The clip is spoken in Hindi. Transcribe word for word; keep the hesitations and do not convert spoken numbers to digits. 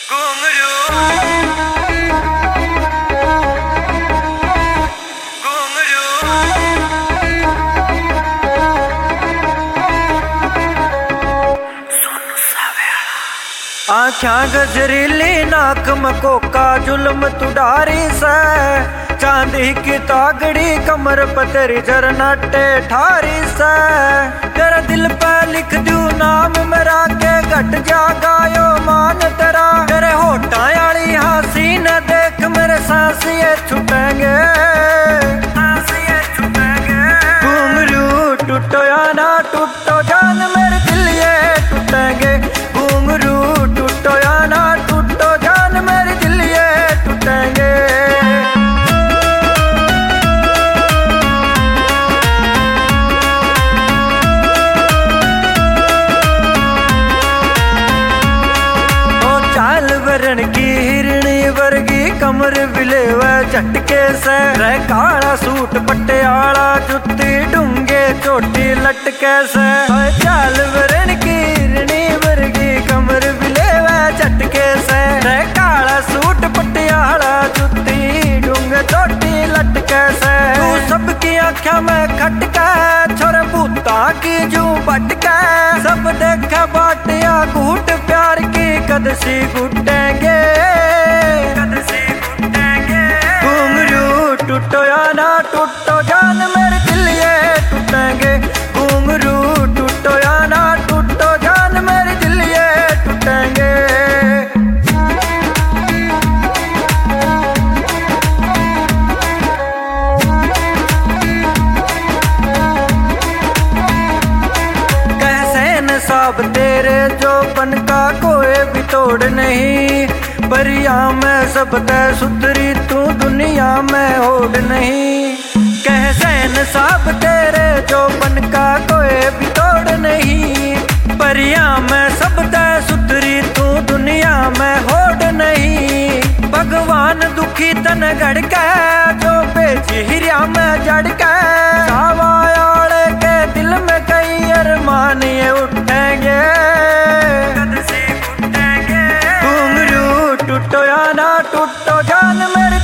आख्या गजरीली नाक मकोका जुल्म तुडारी से चांदी की तागड़ी कमर पतरी जरनाटे ठारी से तेरा दिल पे लिख दू नाम मेरा के घट जा गायो मान तेरा तेरे होठा आली हासी न देख मेरे सांसिए छुटेंगे सांसिए छुटेंगे घुंघरू टूटो या ना टूटो जान मेरे दिल ये टूटेंगे घुंघरू टूटो या ना टूटो जान मेरे दिल ये टूटेंगे। वरण की हिरणी वर्गी कमर विले व झटके से रह काला सूट पटियाला जुत्ती डूंगे चोटी लटके से चाल वरण की हिरणी वर्गी कमर विले व झटके से रह काला सूट पटियाला जुत्ती डूंगे चोटी लटके से तू सबकी आँखों में खटका छोरे भूता की जू भटका सब देखा बाटिया घूट प्यार की कदसी घुटेंगे कदसी घुटेंगे घुंघरू टूटो या ना टूटो जान मेरे दिल ये टूटेंगे घुंघरू टूटो या ना टूटो जान मेरे दिल ये टूटेंगे। साब तेरे जो बन का कोई भी तोड़ नहीं परिया में सब तय सुधरी तू दुनिया में होड़ नहीं कह सैन साब तेरे जो बन का कोई भी तोड़ नहीं परिया में सब तय सुधरी तू दुनिया में होड़ नहीं भगवान दुखी तन गढ़ के जो बेची हिरिया में जड़ के सावायाले के दिल में कई अरमान ये उठेंगे कदसी उठेंगे घुंघरू टूटो या ना टूटो जान मेरे